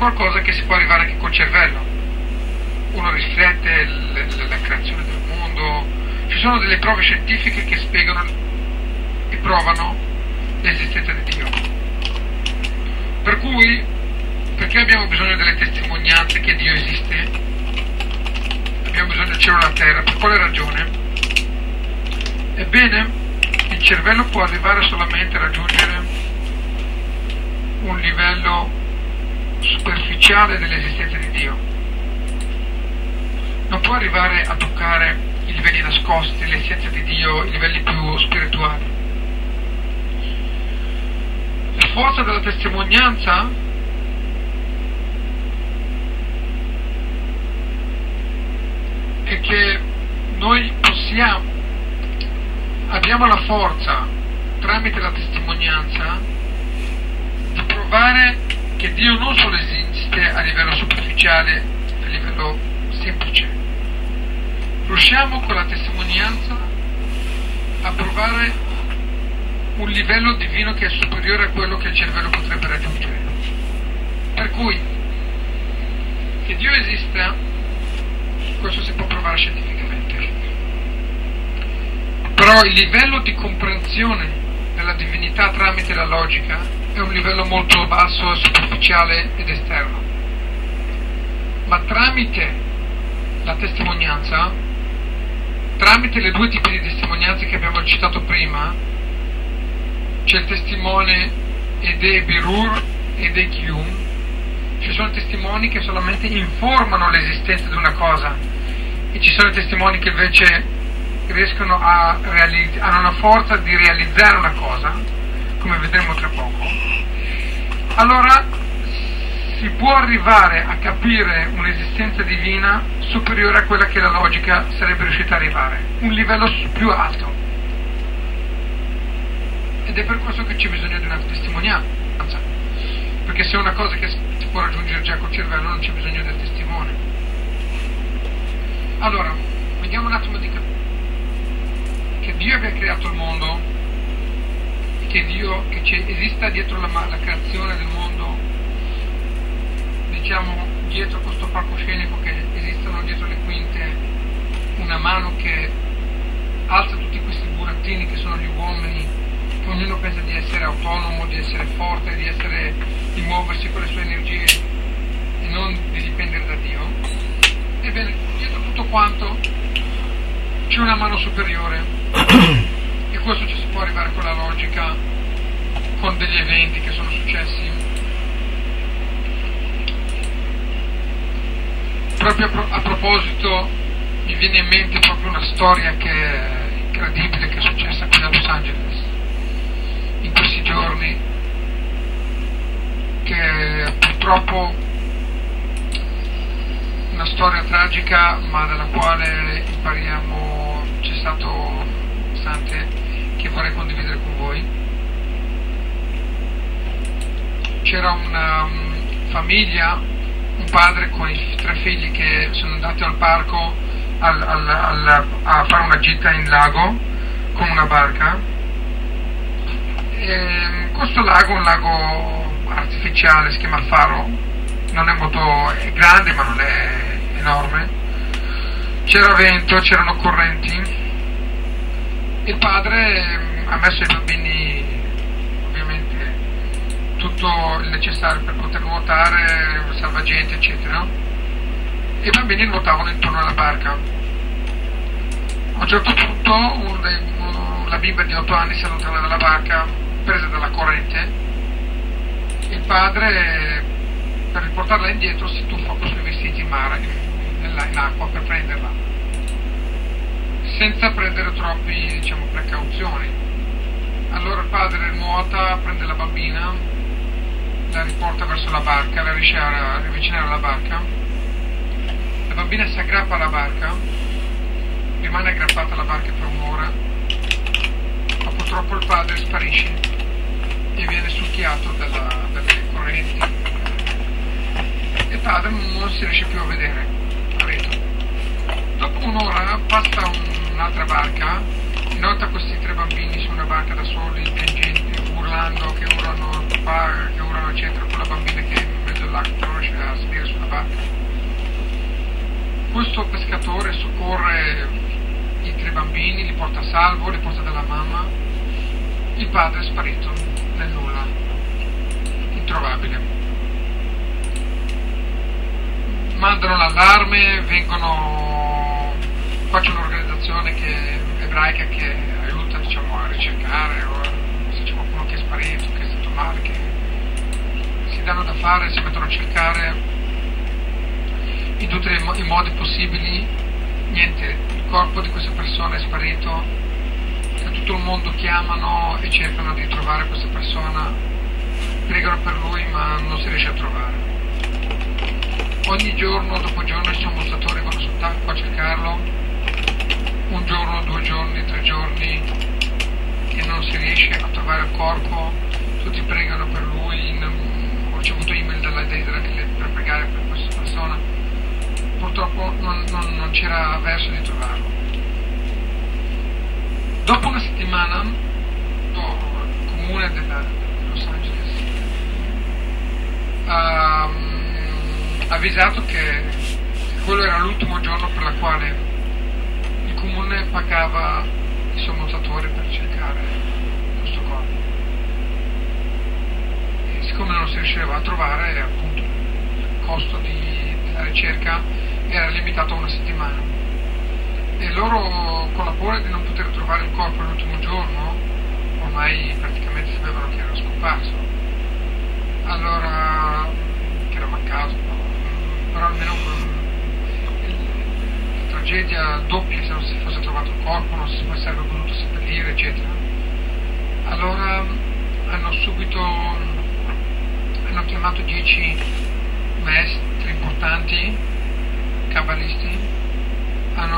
qualcosa che si può arrivare anche col cervello. Uno riflette la creazione del mondo, ci sono delle prove scientifiche che spiegano e provano l'esistenza di Dio. Per cui, perché abbiamo bisogno delle testimonianze che Dio esiste? Abbiamo bisogno del cielo e della terra, per quale ragione? Ebbene, il cervello può arrivare solamente a raggiungere un livello superficiale dell'esistenza di Dio. Non può arrivare a toccare i livelli nascosti, l'essenza di Dio, i livelli più spirituali. La forza della testimonianza è che noi abbiamo la forza, tramite la testimonianza, di provare che Dio non solo esiste a livello superficiale, a livello semplice. Riusciamo con la testimonianza a provare un livello divino che è superiore a quello che il cervello potrebbe raggiungere. Per cui, che Dio esista, questo si può provare scientificamente. Però il livello di comprensione della divinità tramite la logica è un livello molto basso, superficiale ed esterno. Ma tramite la testimonianza, tramite le due tipi di testimonianze che abbiamo citato prima, c'è il testimone Ede Birur ed Ekium, ci sono testimoni che solamente informano l'esistenza di una cosa e ci sono testimoni che invece riescono hanno una forza di realizzare una cosa, come vedremo tra poco. Allora si può arrivare a capire un'esistenza divina superiore a quella che la logica sarebbe riuscita a arrivare, un livello più alto. Ed è per questo che c'è bisogno di una testimonianza, perché se è una cosa che si può raggiungere già col cervello non c'è bisogno del testimone. Allora, vediamo un attimo di capire che Dio abbia creato il mondo, che esista dietro la creazione del mondo, diciamo dietro questo palcoscenico, che esistano dietro le quinte una mano che alza tutti questi burattini che sono gli uomini, che ognuno pensa di essere autonomo, di essere forte, di muoversi con le sue energie e non di dipendere da Dio. Ebbene, dietro tutto quanto c'è una mano superiore e questo ci si può arrivare con la logica, con degli eventi che sono successi. Proprio a proposito mi viene in mente proprio una storia che è incredibile, che è successa qui a Los Angeles in questi giorni, che purtroppo una storia tragica, ma dalla quale impariamo, c'è stato bastante, che vorrei condividere con voi. C'era una famiglia, un padre con i 3 figli che sono andati al parco a fare una gita in lago con una barca. E questo lago è un lago artificiale, si chiama Faro, non è molto, è grande ma non è enorme. C'era vento, c'erano correnti. Il padre ha messo ai bambini ovviamente tutto il necessario per poter nuotare, salvagente eccetera, e i bambini nuotavano intorno alla barca. A un certo punto la bimba di 8 anni si allontana dalla barca, presa dalla corrente, e il padre, per riportarla indietro, si tuffa con i suoi vestiti in mare, in acqua, per prenderla, senza prendere troppi, precauzioni. Allora il padre nuota, prende la bambina, la riporta verso la barca, la riesce a riavvicinare alla barca. La bambina si aggrappa alla barca, rimane aggrappata alla barca per un'ora, ma purtroppo il padre sparisce e viene succhiato dalle correnti. Il padre non si riesce più a vedere, capito? Dopo un'ora passa un'altra barca, nota questi 3 bambini su una barca da soli, tangenti, urlando, che urlano papà, che urlano eccetera, con la bambina che in mezzo all'acqua non riesce questo pescatore soccorre i 3 bambini, li porta a salvo, li porta dalla mamma. Il padre è sparito nel nulla, introvabile. Mandano l'allarme, qua c'è un'organizzazione ebraica che aiuta, diciamo, a ricercare, o se c'è qualcuno che è sparito, che è stato male, che si danno da fare, si mettono a cercare in tutti i modi possibili. Niente, il corpo di questa persona è sparito, e tutto il mondo chiamano e cercano di trovare questa persona, pregano per lui ma non si riesce a trovare. Ogni giorno dopo giorno i sommozzatori vanno sott'acqua a cercarlo, un giorno, 2 giorni, 3 giorni, e non si riesce a trovare il corpo. Tutti pregano per lui, ho ricevuto email dalla Deidra per pregare per questa persona. Purtroppo non c'era verso di trovarlo. Dopo una settimana il comune di Los Angeles ha avvisato che quello era l'ultimo giorno per la quale il comune pagava i sommozzatori per cercare questo corpo. E siccome non si riusciva a trovare, appunto il costo della ricerca era limitato a una settimana, e loro, con la paura di non poter trovare il corpo l'ultimo giorno, ormai praticamente sapevano che era scomparso, allora, che era mancato, però almeno la tragedia doppia se non si fosse trovato il corpo, non si sarebbe potuto seppellire, eccetera. Allora hanno chiamato 10 maestri importanti cabalisti, hanno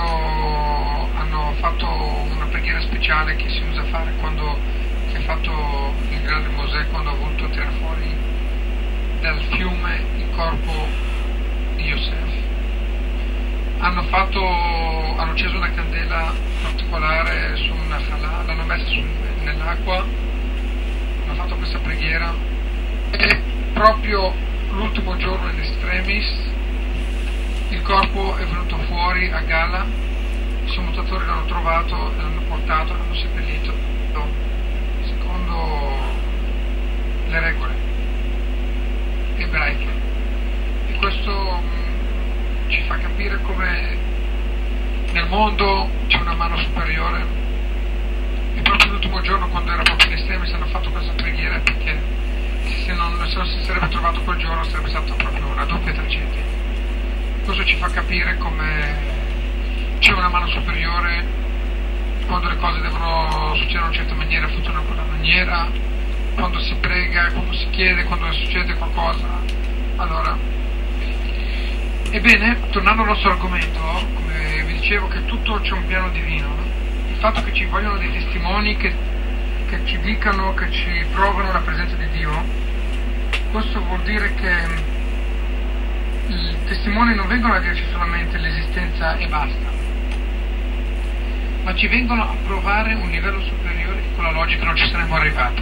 fatto una preghiera speciale che si usa fare che ha fatto il grande Mosè quando ha voluto tirare fuori dal fiume il corpo di Yosef. Hanno acceso una candela particolare su una chalà, l'hanno messa nell'acqua, hanno fatto questa preghiera, e proprio l'ultimo giorno in extremis il corpo è venuto fuori a galla, i sommozzatori l'hanno trovato, l'hanno portato, l'hanno seppellito secondo le regole ebraiche. E questo ci fa capire come nel mondo c'è una mano superiore, e proprio l'ultimo giorno, quando era proprio in estremi, hanno fatto questa preghiera, perché se non si sarebbe trovato quel giorno sarebbe stata proprio una doppia tragedia. Questo ci fa capire come c'è una mano superiore, quando le cose devono succedere in una certa maniera, funzionano in quella maniera, quando si prega, quando si chiede, quando succede qualcosa. Allora, ebbene, tornando al nostro argomento, come vi dicevo, che tutto c'è un piano divino, il fatto che ci vogliono dei testimoni che ci dicano, che ci provano la presenza di Dio, questo vuol dire che i testimoni non vengono a dirci solamente l'esistenza e basta, ma ci vengono a provare un livello superiore che con la logica non ci saremmo arrivati.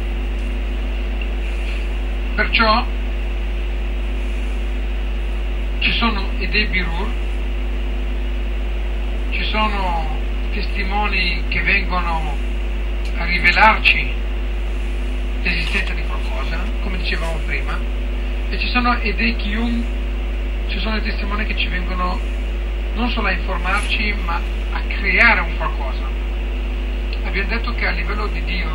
Perciò ci sono dei birur, ci sono testimoni che vengono a rivelarci l'esistenza di qualcosa, come dicevamo prima, e ci sono dei kiyum, ci sono i testimoni che ci vengono non solo a informarci, ma a creare un qualcosa. Abbiamo detto che a livello di Dio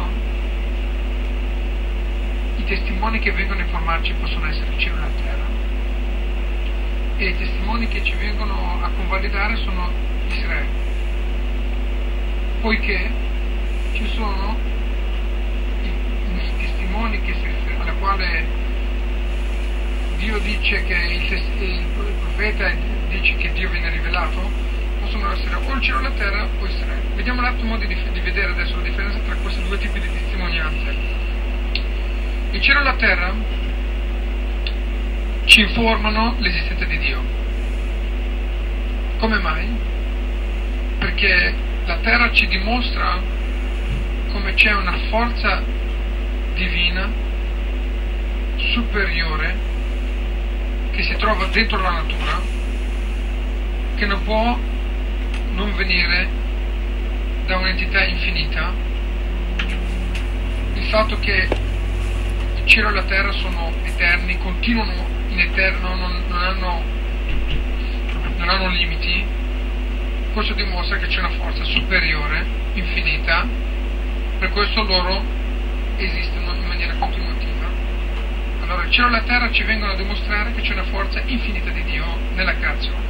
i testimoni che vengono a informarci possono essere il cielo e la terra, e i testimoni che ci vengono a convalidare sono Israele, poiché ci sono i testimoni alla quale Dio dice che il profeta dice che Dio viene rivelato, possono essere o il cielo e la terra o Israele. Vediamo un attimo di vedere adesso la differenza tra questi due tipi di testimonianze. Il cielo e la terra ci informano l'esistenza di Dio. Come mai? Perché la terra ci dimostra come c'è una forza divina superiore che si trova dentro la natura, che non può non venire da un'entità infinita, il fatto che il cielo e la terra sono eterni, continuano in eterno, non hanno limiti. Questo dimostra che c'è una forza superiore, infinita, per questo loro esistono in maniera continuativa. Allora il cielo e la terra ci vengono a dimostrare che c'è una forza infinita di Dio nella creazione.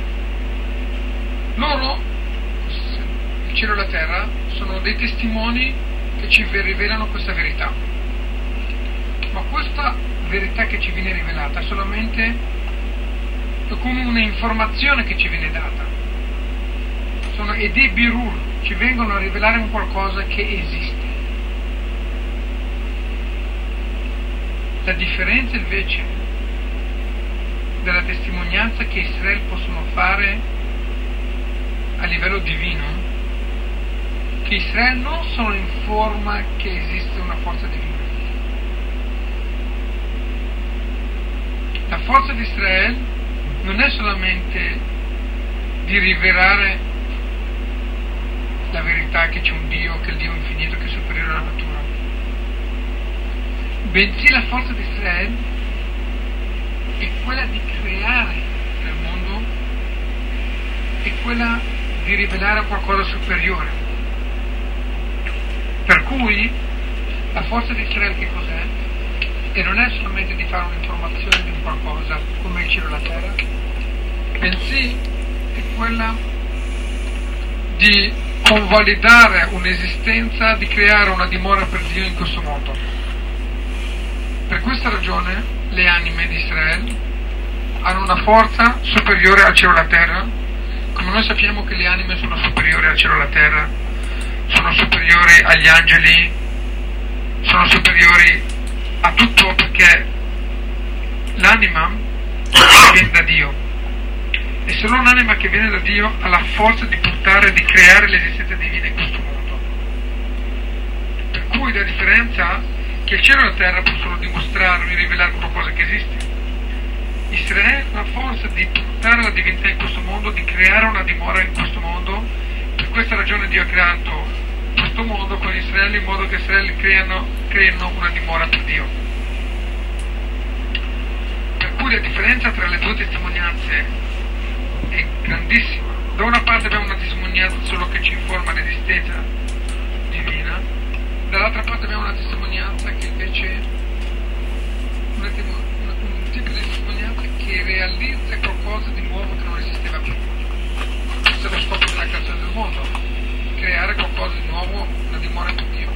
Loro, il cielo e la terra, sono dei testimoni che ci rivelano questa verità. Ma questa verità che ci viene rivelata è solamente come un'informazione che ci viene data. Sono Ede Birur, ci vengono a rivelare un qualcosa che esiste. La differenza invece della testimonianza che Israele possono fare a livello divino, che Israele non solo informa che esiste una forza divina. La forza di Israele non è solamente di rivelare la verità che c'è un Dio, che è il Dio infinito, che è superiore alla natura, bensì la forza di Israele è quella di creare nel mondo, è quella di rivelare qualcosa superiore. Per cui la forza di Israele che cos'è? E non è solamente di fare un'informazione di un qualcosa come il cielo e la terra, bensì è quella di convalidare un'esistenza, di creare una dimora per Dio in questo mondo. Per questa ragione le anime di Israele hanno una forza superiore al cielo e alla terra, come noi sappiamo che le anime sono superiori al cielo e alla terra, sono superiori agli angeli, sono superiori a tutto, perché l'anima viene da Dio, e solo un'anima che viene da Dio ha la forza di portare, di creare l'esistenza divina in questo mondo. Per cui la differenza che il cielo e la terra possono dimostrare e rivelare qualcosa che esiste. Israele ha la forza di portare la divinità in questo mondo, di creare una dimora in questo mondo. Per questa ragione Dio ha creato questo mondo con Israele, in modo che Israele creino una dimora per Dio. Per cui la differenza tra le due testimonianze è grandissima. Da una parte abbiamo una testimonianza solo che ci informa l'esistenza divina, dall'altra parte abbiamo una testimonianza che invece è un tipo di testimonianza che realizza qualcosa di nuovo che non esisteva prima. Questo è lo scopo della creazione del mondo, creare qualcosa di nuovo, una dimora per Dio.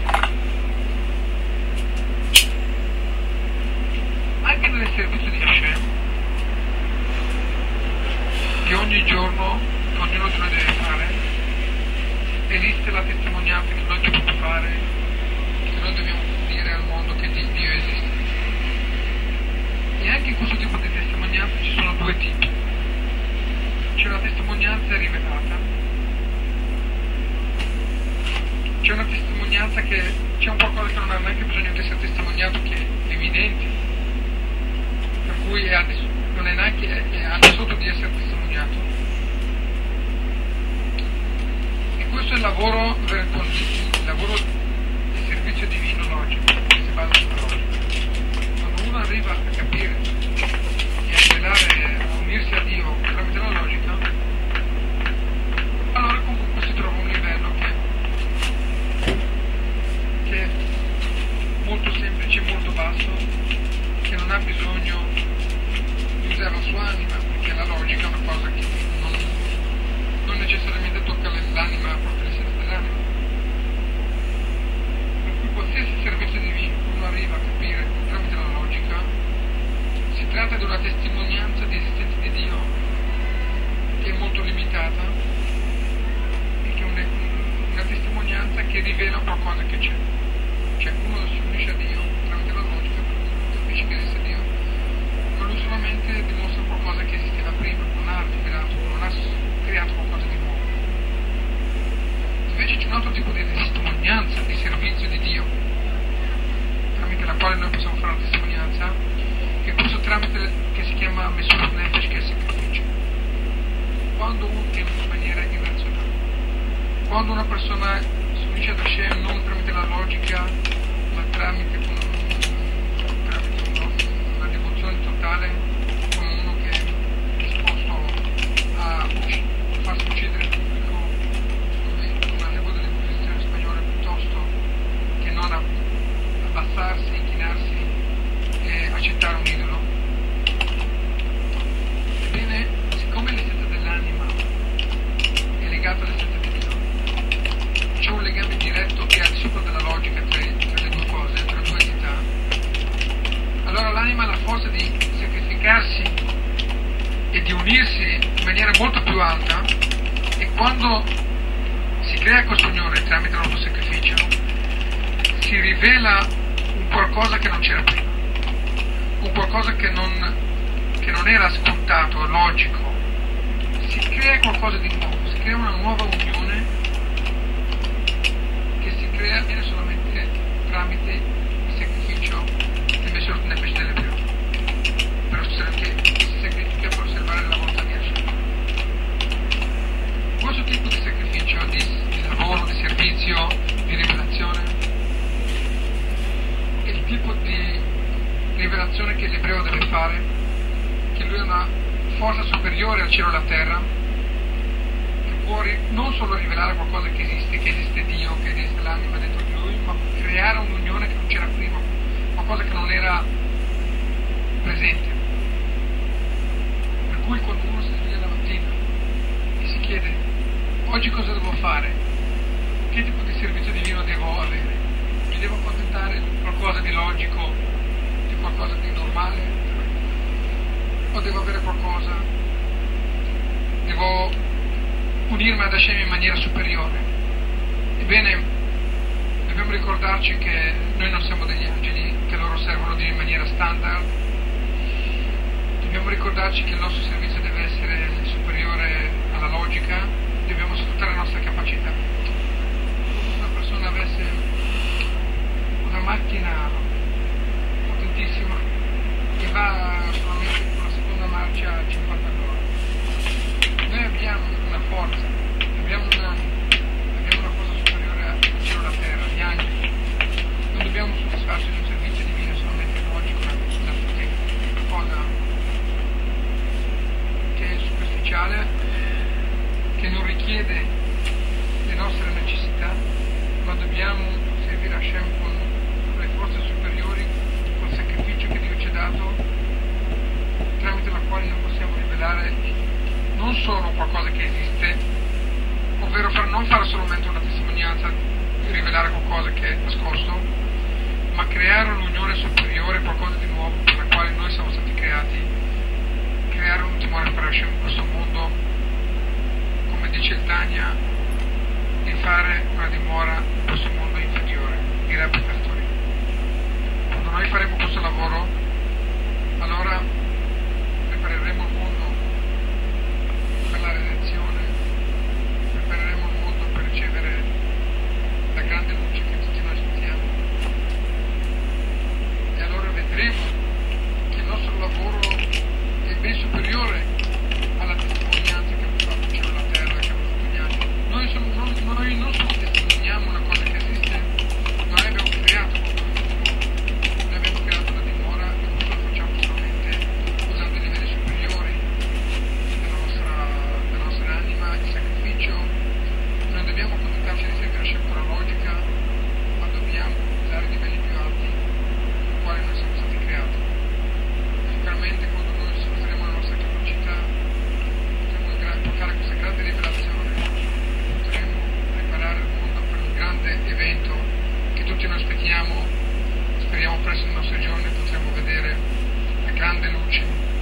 Anche nel servizio di Hashem, che ogni giorno ognuno di noi deve fare, esiste la testimonianza che noi dobbiamo fare, che noi dobbiamo dire al mondo che Dio esiste. E anche in questo tipo di testimonianza ci sono due tipi. C'è una testimonianza rivelata, c'è una testimonianza che c'è un qualcosa che non ha neanche bisogno di essere testimoniato, che è evidente, per cui non è neanche al di sotto di essere testimoniato. E questo è il lavoro di servizio divino logico, che si basa sulla logica. Quando uno arriva a capire e a rivelare, a unirsi a Dio tramite la logica, allora comunque si trova un livello che è molto semplice, molto basso, che non ha bisogno di usare la sua anima, perché la logica è una cosa che non necessariamente tocca l'anima, proprio l'essenza dell'anima. Per cui qualsiasi servizio divino uno arriva a capire tramite la logica, si tratta di una testimonianza di esistenza di Dio che è molto limitata e che è una testimonianza che rivela qualcosa che c'è. Cioè uno si unisce a Dio tramite la logica, capisce che esiste Dio, ma lui solamente dimostra qualcosa che esisteva prima, non ha rivelato, non ha creato qualcosa di nuovo. Invece c'è un altro tipo di testimonianza, di servizio di Dio, tramite la quale noi possiamo fare una testimonianza, che è questo tramite che si chiama Mesurat Nefesh, che è il sacrificio. Quando uno, che quando una persona si unisce ad Hashem non tramite la logica, ma tramite una devozione totale, come uno che è disposto a farsi uccidere il pubblico, come una leva dell'Inquisizione spagnola, piuttosto che non abbassarsi, inchinarsi e accettare un idolo. Ebbene, siccome l'essenza dell'anima è legata all'essenza di Dio, c'è un legame diretto che è al di sopra della logica tra le due cose, tra le due entità, allora l'anima ha la forza di sacrificarsi e di unirsi in maniera molto più alta, e quando si crea questa unione tramite il nostro sacrificio si rivela un qualcosa che non c'era prima, un qualcosa che non era scontato, logico. Si crea qualcosa di nuovo, si crea una nuova unione che si crea viene solamente tramite il sacrificio del Mesor Nefesh dell'ebreo, che si sacrifica per osservare la volontà di Hashem. Questo tipo di sacrificio, di lavoro, di servizio, di rivelazione, è il tipo di rivelazione che l'ebreo deve fare, che lui ha una forza superiore al cielo e alla terra, che può non solo rivelare qualcosa che esiste Dio, che esiste l'anima dentro di lui, ma creare un'unione che non c'era prima, qualcosa che non era presente. Per cui quando uno si sveglia la mattina e si chiede oggi cosa devo fare, che tipo di servizio divino devo avere, mi devo accontentare di qualcosa di logico, di qualcosa di normale, o devo avere qualcosa, devo unirmi ad Hashem in maniera superiore? Ebbene, dobbiamo ricordarci che noi non siamo degli angeli che loro servono Dio in maniera standard. Dobbiamo ricordarci che il nostro servizio deve essere superiore alla logica, dobbiamo sfruttare la nostra capacità. Se una persona avesse una macchina potentissima che va solamente con la seconda marcia a 50 all'ora, noi abbiamo una forza, abbiamo una cosa superiore al cielo e alla terra, gli angeli. Non dobbiamo soddisfarci di un servizio divino solamente logico, una cosa che è superficiale, che non richiede le nostre necessità, ma dobbiamo servire Hashem con le forze superiori, col sacrificio che Dio ci ha dato, tramite la quale noi possiamo rivelare non solo qualcosa che esiste, ovvero non fare solamente una testimonianza di rivelare qualcosa che è nascosto, ma creare un'unione superiore, qualcosa di nuovo per la quale noi siamo stati creati, creare un timore per Hashem in questo mondo, come dice il Tanya, di fare una dimora in questo mondo inferiore, direbbe Pastori. Quando noi faremo questo lavoro, allora prepareremo il mondo per la redenzione, prepareremo il mondo per ricevere la grande luce che tutti noi aspettiamo, e allora vedremo che il nostro lavoro è ben superiore alla testimonianza che hanno fatto il cielo e la terra, che hanno fatto gli angeli. Noi non solo testimoniamo una cosa che esiste, noi abbiamo creato qualcosa di nuovo, noi abbiamo creato una dimora, e questo lo facciamo solamente usando i livelli superiori della nostra anima, il sacrificio. Non dobbiamo accontentarci di seguire la scelta logica, ma dobbiamo usare i livelli più alti per i quali noi siamo stati creati. Sicuramente quando noi sfrutteremo la nostra capacità potremo portare questa grande rivelazione, potremo preparare il mondo per un grande evento che tutti noi speriamo presto nei nostri giorni potremo vedere la grande luce,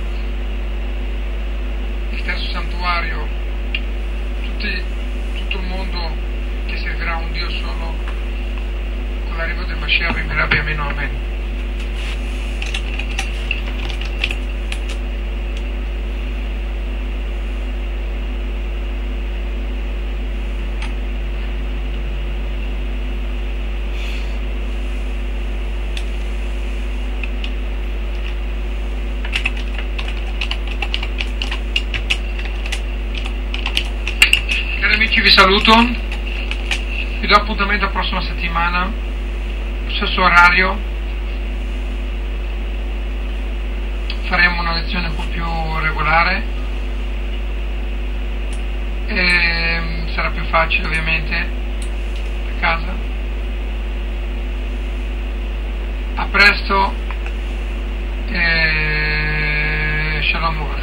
il terzo santuario, tutto il mondo che servirà a un Dio solo. Con l'arrivo del Mashiach, Rabbi Ameno, Amen. Vi saluto do appuntamento la prossima settimana, stesso orario, faremo una lezione un po' più regolare e sarà più facile ovviamente a casa. A presto e Shalom.